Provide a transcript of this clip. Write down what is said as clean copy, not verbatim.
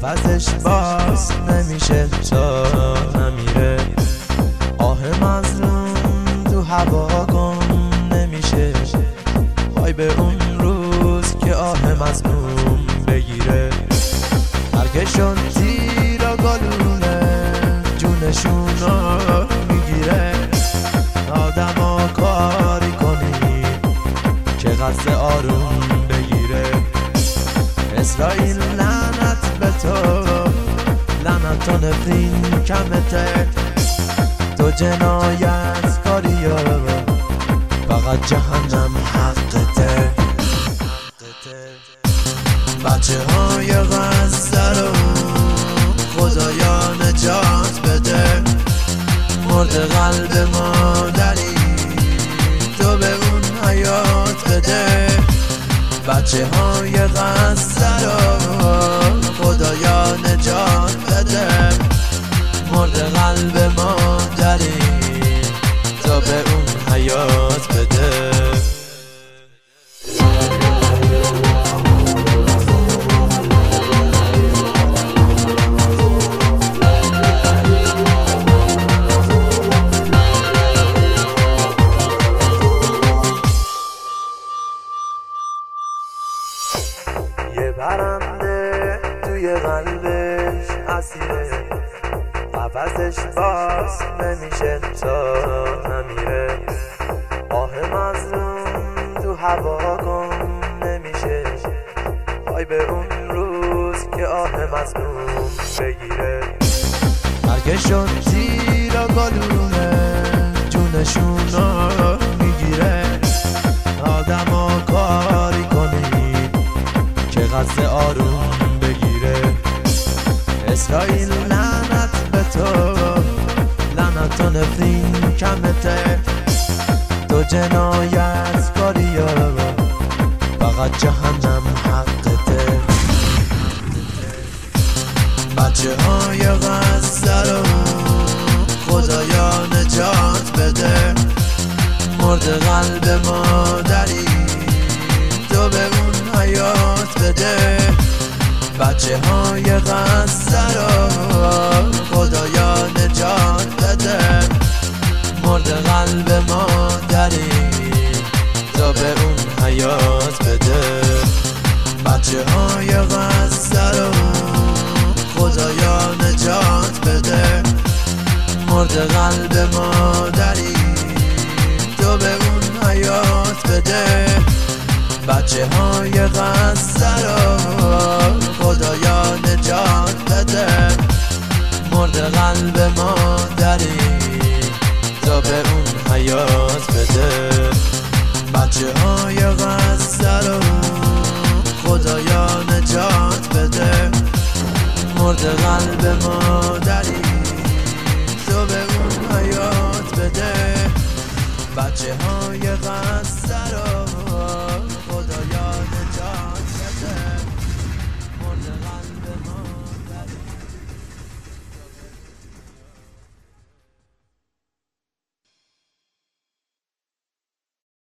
قفسش باز نمیشه تا نمیره. آه مظلوم تو هوا گم نمیشه. وای به اون روز که آه مظلوم بگیره. برگشون تیر و گلوله جونشونو میگیره. آدما کاری کنی که قصد آروم بگیره. اسرائیل لعنت به تو، لعنت و نفرین کمته. تو جنایت کاری فقط جهنم حقته. بچه های غزه رو خدایا نجات بده. مرد قلب مادری تو به اون حیات بده. بچه های غزه رو خدایا نجات بده. مرد قلب مادری تو به اون حیات بده. یه پرنده توی قلبش اسیره. قفسش باز نمیشه تا نمیره. آه مظلوم تو هوا گم نمیشه. وای به اون روز که آه مظلوم بگیره. برگشون تیر و گلوله جونشونو میگیره. آدما کاری کنی که قصد آروم بگیره. اسرائیل لعنت به تو، لعنت و نفرین کمته. تو جنایت کاری فقط جهنم حقته. بچه های غزه رو خدایا نجات بده. مرد قلب مادری تو به اون حیات بده. بچه های غزه رو خدایا نجات بده. مرد قلب مادری تو به اون حیات بده. بچه های غزه رو خدایا نجات بده. مرد قلب مادری تو به اون حیات بده. بچه های غزه رو خدایا نجات بده. مرد قلب مادری تو به اون حیات بده. بچه های غزه رو خدایا نجات بده. مرد قلب مادری تو به اون حیات بده. بچه های غزه